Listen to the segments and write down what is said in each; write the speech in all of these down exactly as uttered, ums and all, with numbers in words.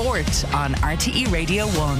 Sport on R T E Radio one.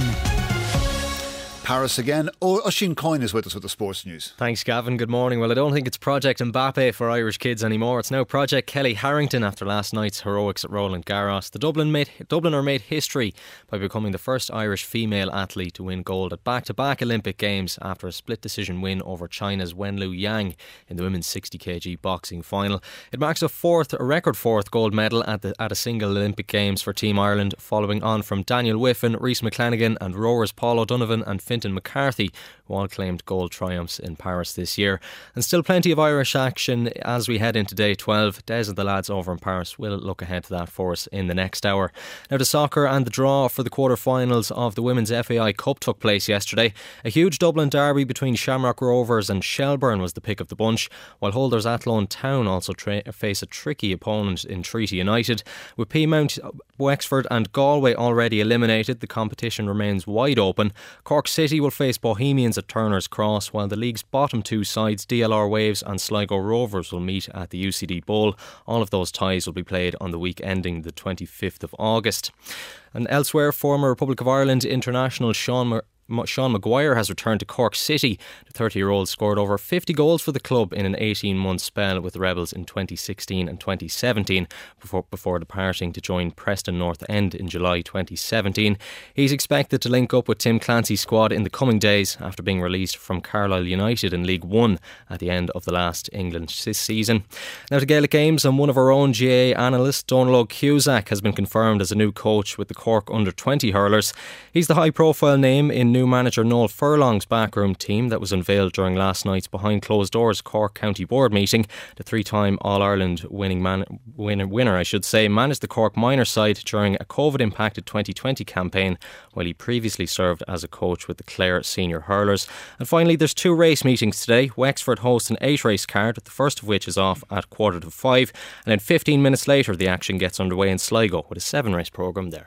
Paris again. Oh, Oisin Coyne is with us with the sports news. Thanks, Gavin. Good morning. Well, I don't think it's Project Mbappe for Irish kids anymore. It's now Project Kelly Harrington after last night's heroics at Roland Garros. The Dublin made, Dubliner made history by becoming the first Irish female athlete to win gold at back-to-back Olympic Games after a split decision win over China's Wenlu Yang in the women's sixty kilogram boxing final. It marks a fourth, a record fourth gold medal at the at a single Olympic Games for Team Ireland, following on from Daniel Whiffen, Rhys McClenaghan and rowers Paul O'Donovan and Fintan McCarthy, who all claimed gold triumphs in Paris this year. And still plenty of Irish action as we head into day twelve. Des and the lads over in Paris will look ahead to that for us in the next hour. Now to soccer, and the draw for the quarter-finals of the Women's F A I Cup took place yesterday. A huge Dublin derby between Shamrock Rovers and Shelbourne was the pick of the bunch, while holders Athlone Town also tra- face a tricky opponent in Treaty United. With Peamount, Wexford and Galway already eliminated, the competition remains wide open. Cork City will face Bohemians at Turner's Cross, while the league's bottom two sides, D L R Waves and Sligo Rovers, will meet at the U C D Bowl. All of those ties will be played on the week ending the twenty-fifth of August. And elsewhere, former Republic of Ireland international Sean Mur- Sean Maguire has returned to Cork City. The thirty-year-old scored over fifty goals for the club in an eighteen-month spell with the Rebels in twenty sixteen and twenty seventeen before, before departing to join Preston North End in July twenty seventeen. He's expected to link up with Tim Clancy's squad in the coming days after being released from Carlisle United in League One at the end of the last England season. Now to Gaelic Games, and one of our own G A A analysts, Donald Cusack, has been confirmed as a new coach with the Cork under twenty hurlers. He's the high-profile name in new manager Noel Furlong's backroom team that was unveiled during last night's behind closed doors Cork County Board meeting. The three-time All-Ireland winning man, winner, winner, I should say, managed the Cork minor side during a COVID-impacted twenty twenty campaign, while he previously served as a coach with the Clare senior hurlers. And finally, there's two race meetings today. Wexford hosts an eight-race card, the first of which is off at quarter to five, and then fifteen minutes later the action gets underway in Sligo with a seven-race programme there.